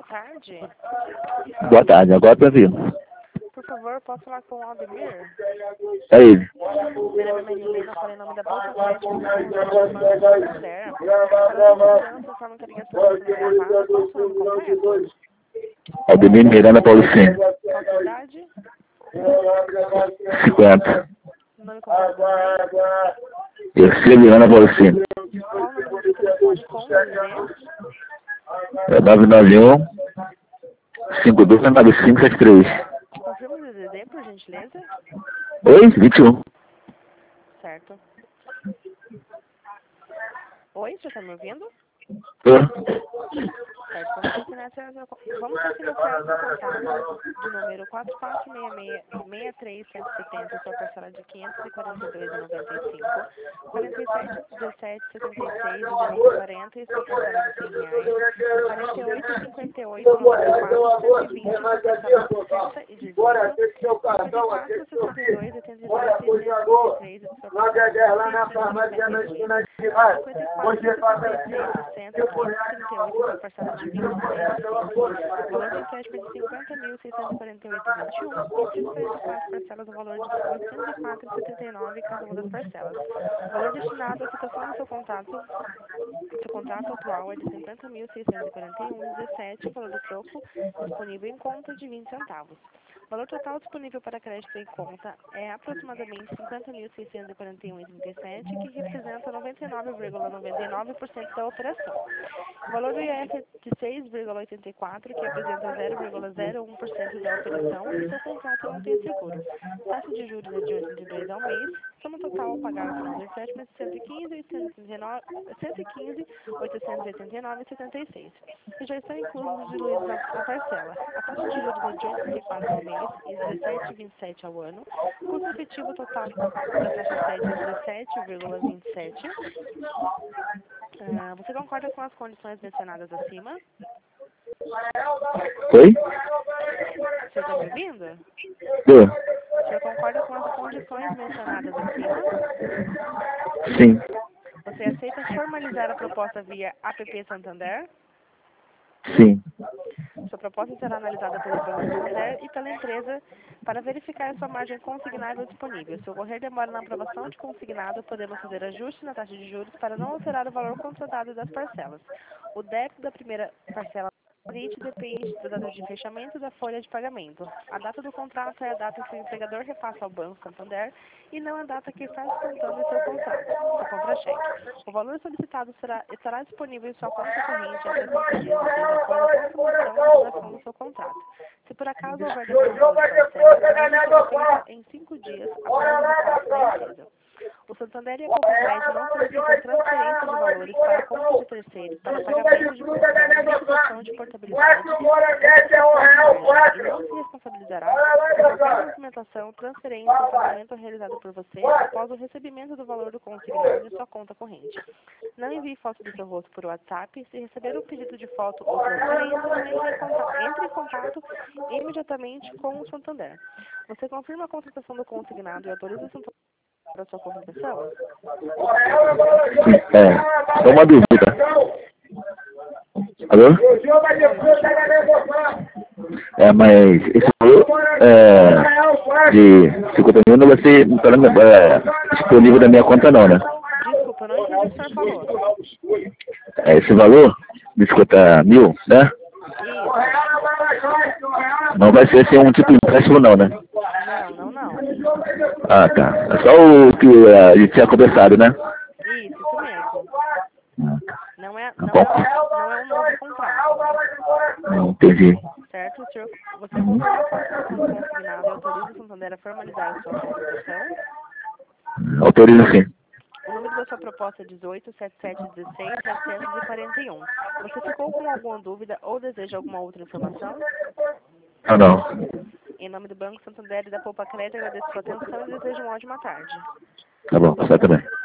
tarde. Boa tarde, agora tá vindo. Por favor, posso falar com o Aldemir? É ele. Meu nome é Marilena, falo em nome da Bolsa Atlética do Banco Santander. Para segurança, informa que a ligação está sendo gravada. Qual o seu nome completo? Aldemir Miranda Paulicino. Qual a sua idade? 50. Nome completo da mãe? Ercílio Miranda Paulicino. Qual o número do seu telefone com o DDD? É 991 529573. Confirma o DDD, por gentileza. Oi? 21. Certo. Oi, você está me ouvindo? Tô. Certo, vamos refinanciar seu contrato de número 4466-63770, sua parcela de R$ 542,95, 47,17,76 no dia 40 e sua parcela de R$ 100, 48,58 no dia 4, 120 sua parcela de 60 e 18, 54,62, 82, 623 e sua parcela de 692, 54,76, 60, 538 e sua parcela de 26,6. Valor do empréstimo de 50.648,21 e 144 parcelas no valor de 804,79 cada uma das parcelas. O valor destinado à quitação do seu contrato atual é de 50.641,17, valor do troco disponível em conta de 20 centavos. O valor total disponível para crédito em conta é aproximadamente 50.641,37, que representa 99,99% da operação. O valor do IF é de 6,84, que representa 0,01% da operação, e seu contrato não tem seguro. Taxa de juros é de 82 ao mês. Soma total ao pagar ao final do empréstimo é de 115.889,76. E já estão inclusos os diluídos na parcela. A taxa de juros é de 84 ao mês e 17,27 ao ano. O custo efetivo total da taxa sede é 17,27. Você concorda com as condições mencionadas acima? Oi? Você está me ouvindo? Tô. O senhor concorda com as condições mencionadas acima? Sim. Você aceita formalizar a proposta via APP Santander? Sim. Sua proposta será analisada pelo Banco Santander e pela empresa para verificar a sua margem consignável disponível. Se ocorrer demora na aprovação de consignado, podemos fazer ajuste na taxa de juros para não alterar o valor contratado das parcelas. O débito da primeira parcela depende da data de fechamento da folha de pagamento. A data do contrato é a data que o empregador repassa ao Banco Santander e não a data que está descontando em seu contrato, seu contra-cheque. O valor solicitado estará disponível em sua conta corrente até 5 dias úteis após a consumação e duração do seu contrato. Se por acaso houver devolução de parcela, a mesma será feita em 5 dias após o repasse da empresa. O Santander e a Copacred não solicitam transferência de valores para conta de terceiros para pagamento de pensão, restituição de portabilidade e não se responsabilizará por qualquer movimentação, transferência ou pagamento realizado por você após o recebimento do valor do consignado em sua conta corrente. Não envie foto do seu rosto por WhatsApp. Se receber um pedido de foto ou transferência, não entre em contato imediatamente com o Santander. Você confirma a contratação do consignado e autoriza o Santander para a sua contratação? Só uma dúvida. Alô? Mas esse valor de 50 mil não vai ser disponível na minha conta não, né? Desculpa, não entendi o que o senhor falou. Esse valor de 50 mil, né? Isso. Não vai ser assim um tipo de empréstimo não, né? Não. Ah, tá. É só o que a gente tinha conversado, né? Isso mesmo. Não é um novo contrato. Entendi. Certo? Você confirma a contratação do consignado e autoriza o Santander a formalizar a sua contratação? Autorizo sim. O número da sua proposta é 187716-741. Você ficou com alguma dúvida ou deseja alguma outra informação? Ah, não. Em nome do Banco Santander e da Poupa Crédito, agradeço sua atenção e desejo uma ótima tarde. Tá bom, você também.